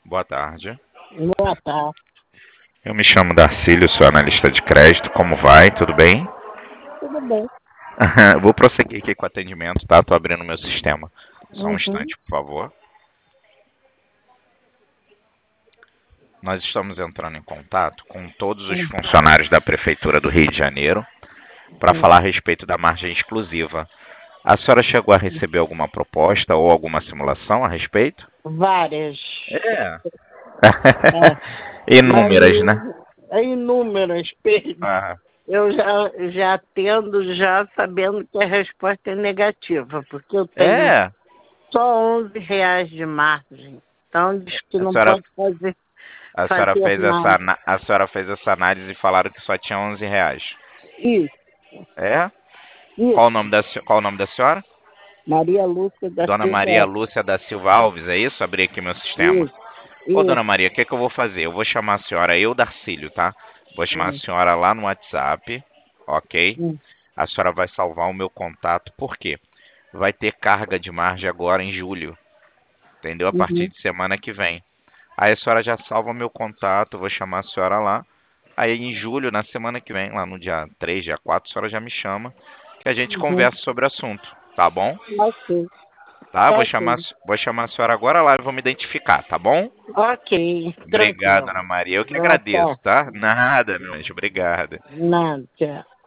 Boa tarde. Boa tarde. Eu me chamo Darcílio, sou analista de crédito. Como vai? Tudo bem? Tudo bem. Vou prosseguir aqui com o atendimento, tá? Tô abrindo meu sistema. Só um Uhum. instante, por favor. Nós estamos entrando em contato com todos os funcionários da Prefeitura do Rio de Janeiro para falar a respeito da margem exclusiva. A senhora chegou a receber alguma proposta ou alguma simulação a respeito? Várias. É. É, Inúmeras, né? inúmeras perdas. Ah, Eu já atendo já sabendo que a resposta é negativa, porque eu tenho é. só R$ 11 de margem. Então diz que A não senhora, pode fazer a senhora fez mais. a senhora fez essa análise e falaram que só tinha R$ 11. Isso, É? isso. Qual o nome da senhora? Maria Lúcia da Dona Maria Silva. Lúcia da Silva Alves, é isso? Abri aqui meu sistema. Isso, Ô, Dona isso. Maria, o que que eu vou fazer? Eu vou chamar a senhora, eu, Darcílio, tá? Vou chamar a Hum, senhora lá no WhatsApp, ok? hum, A senhora vai salvar o meu contato, por quê? Vai ter carga de margem agora em julho, entendeu? A partir uhum, de semana que vem. Aí a senhora já salva o meu contato, eu vou chamar a senhora lá. Aí em julho, na semana que vem, lá no dia 3, dia 4, a senhora já me chama, que a gente uhum. conversa sobre o assunto, tá bom? Ok, Tá? tá Vou chamar a senhora agora lá e vou me identificar, tá bom? ok, Obrigado, tranquilo. Ana Maria. Eu que Boa agradeço, tarde. tá? Nada, meu anjo. Obrigado. Nada.